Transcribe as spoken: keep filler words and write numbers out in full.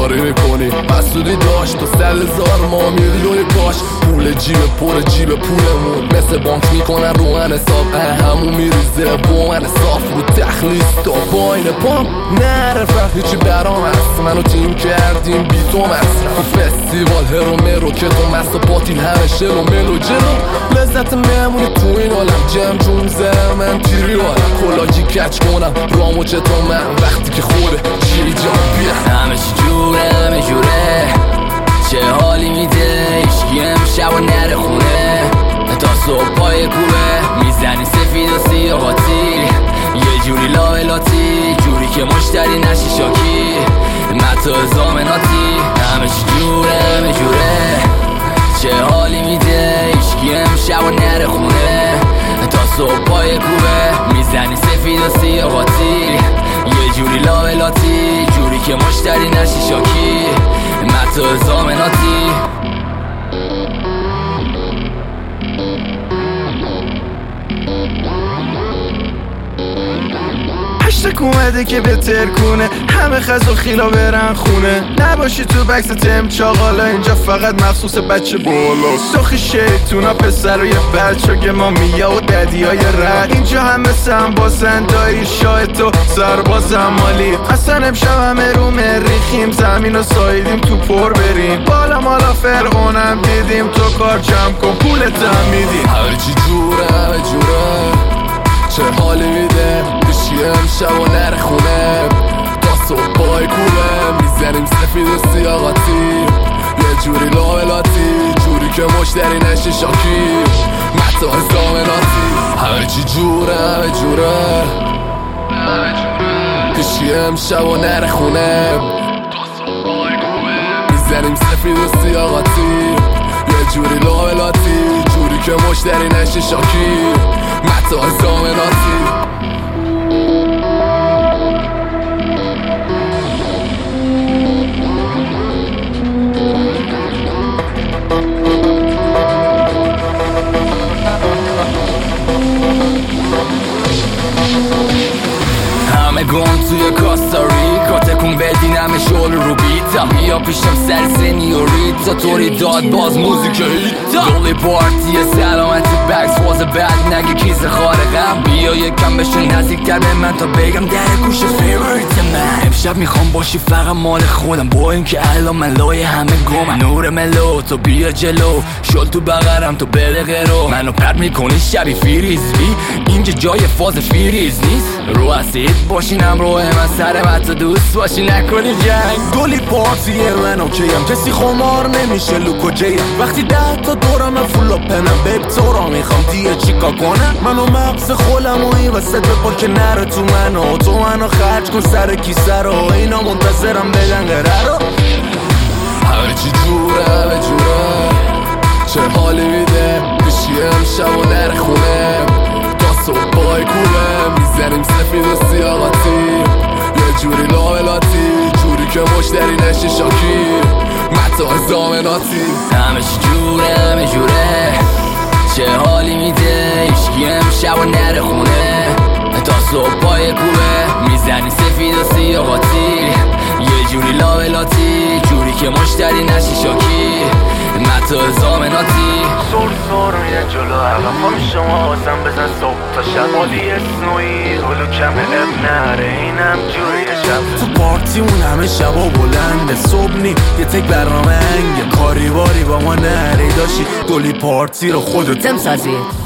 کاری میکنی مسئولی داشت تو سل زار ما میری روی پاش پول جیب پر جیب پولمون مثل بانک میکنن رو من حساب همون میریزه با من صاف رو تخلیص تا باین پام نره فرق هیچی برام هست منو تیم کردیم بی تو مصرف فستیوال هرو مرو که تو مست و پاتین همه شل و ملو جلو لذت مهمونی تو این عالم جمع جون زه من تیری حالم کلاجی کچ کنم رامو چطور من وقتی که خوره چی جان بیا همه چی جوره همه جوره چه حالی میده ایشکی امشب و نره خونه تا صبح پای کوبه میزنی سفید و سیاهاتی یه جوری لاولاتی جوری که مشتری نشی شاکی من تو زامناتی همه چی جوره همه جوره چه حالی میده ایشکی امشب و نره خونه تا صبح پای کوبه میزنی سفید و سیاهاتی یه جوری لاولاتی جوری که مشتری نشی شاکی من تو زامناتی هشتک اومده که بهتر کنه همه خز و خیلا برن خونه نباشی تو بکس تم چاقالا اینجا فقط مخصوص بچه بالا سخی شیطونا پسر و یه بچه ما میا و ددی های رد اینجا همه سنباسن دایی شاه تو سربازم مالی اصلا امشب همه رو مریخیم زمین و سایدیم تو پر بریم بالا مالا فرعونم دیدیم تو کار جمع کن پولت هم میدیم همه چی جوره همه جوره چه حالی میده بشی امشب و نره خونه تا صبح پای کوبه میزنیم سفید و سیاقاتی یه جوری لاولاتی جوری که مشتری نشی شاکی متا زامناتی همه چی جوره همه جوره بشی امشب و نره خونه تا صبح پای کوبه میزنیم سفید و سیاقاتی یه جوری لاولاتی جوری که مشتری نشی شاکی متا زامناتی همه گم توی کاستاریکا تکون بدین همه شل رو بیتا بیا پیشم سر سنیوریتا طوری داد باز موزیک هیتا دولی پارتی سلامتی بکس واز بد نگه کیز خارقم بیا یکم بشون نزدیکتر به من تا بگم در گوش فیوریت من امشب میخوام باشی فقط مال خودم با این که الان من لای همه گمم نور ملو تو بیا جلو شل تو بغرم تو بده غیرو منو پرد میکنی شبی فیریزوی اینجا جای فاز فیریز نیست رو اسید باشینم روی من سر من تو دوست باشی نکنی جنگ دولی پارتیه من اوکیم کسی خمار نمیشه لوکو جیم وقتی ده تا دورم فولا پنم بیب تو را میخوام دیگه چیکا کنم منو مغز خولم و این وسط بپر که نره تو منو تو منو خرج کن سر کیسه رو اینا منتظرم بدن قره رو همه چی جوره همه جوره چه حالی میده بشی امشب و نره خونه تا صبح پای کوبه میزنیم سفید و سیاقاتی یه جوری لاولاتی جوری که مشتری نشی شاکی متا زامناتی همه چی جوره همه جوره چه حالی میده ایشکی امشب و نره خونه تا صبح پای کوبه میزنی سفید و سیاقاتی یه جوری لاولاتی جوری که مشتری نشی شاکی متا زامناتی سور سور میره جلو عقب شما واسم بزن صبح تا شب حالی اسنوی هلو کم اب نره اینم جوری شب تو پارتی اون همه شبا بلنده صبح نی یه تک برنامه انگه کاری باری با ما نره داشی دولی پارتی رو خودت تم سازی